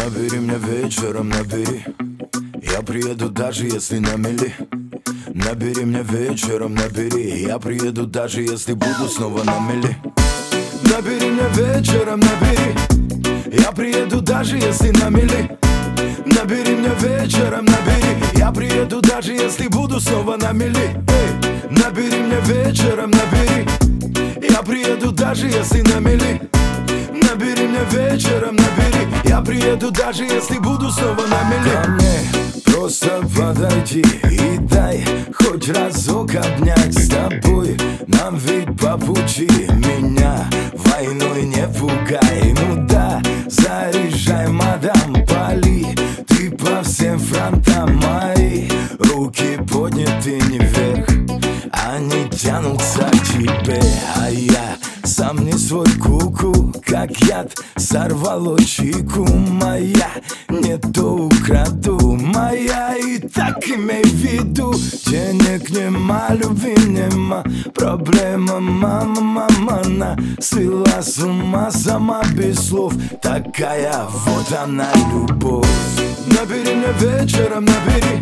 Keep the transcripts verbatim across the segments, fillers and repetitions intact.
Набери меня вечером, набери. Я приеду, даже если на мели. Набери меня вечером, набери. Я приеду, даже если буду снова на мели. Набери меня вечером, набери. Я приеду, даже если на мели. Набери меня вечером, набери. Я приеду, даже если буду снова на мели. Эй, набери меня вечером, набери. Я приеду, даже если на мели. Набери меня вечером, набери. Я приеду, даже если буду снова на мели. Ко мне просто подойди и дай хоть разок обнять. С тобой нам ведь по пути. Меня войной не пугай. Ну да, заряжай, мадам, пали. Ты по всем фронтам, мои руки подняты вверх. Они тянутся к тебе, а я сам не свой, куку, как яд сорвало чику. Моя не то украду, моя и так имей в виду. Денег нема, любви нема, проблема, мама, мама. Она свела с ума сама без слов. Такая вот она любовь. Набери меня вечером, набери.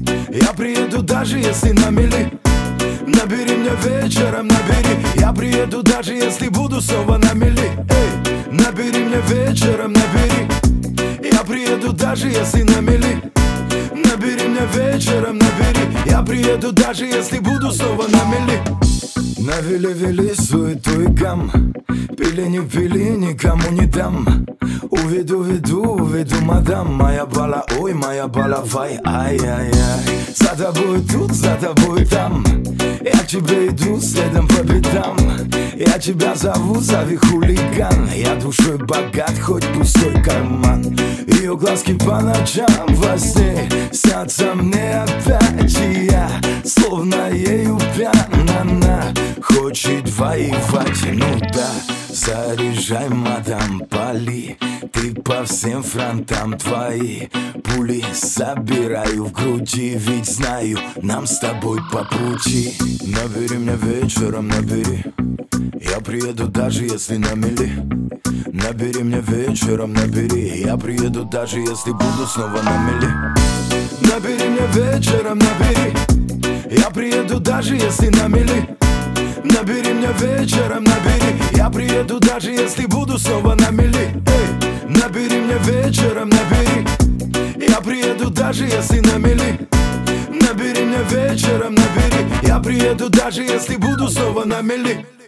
Я приеду, даже если на мели. Набери меня вечером, набери. Я приеду, даже если буду снова на мели. Эй, набери меня вечером, набери. Я приеду, даже если на мели. Набери меня вечером, набери. Я приеду, даже если буду снова на мели. Навели-вели суету и гам. Пили не пили, никому не дам. Уведу, веду, уведу, мадам. Моя бала, ой, моя балавай. Ай-яй-яй. За тобой тут, за тобой там. Я к тебе иду следом по пятам. Я тебя зову, зови хулиган. Я душой богат, хоть пустой карман. Ее глазки по ночам во сне снятся мне опять. И я словно ею пьян. Она хочет воевать, ну да. Заряжай, мадам, пали. Ты по всем фронтам, твои пули собираю в груди. Ведь знаю, нам с тобой по пути. Набери меня вечером, набери. Я приеду, даже если на мели. Набери меня вечером, набери. Я приеду, даже если буду снова на мели. Набери меня вечером, набери. Я приеду, даже если на мели. Набери меня вечером, набери. Я приеду, даже если буду снова на мели. Эй, набери меня вечером, набери. Я приеду, даже если на мели. Набери меня вечером, набери. Я приеду, даже если буду снова на мели.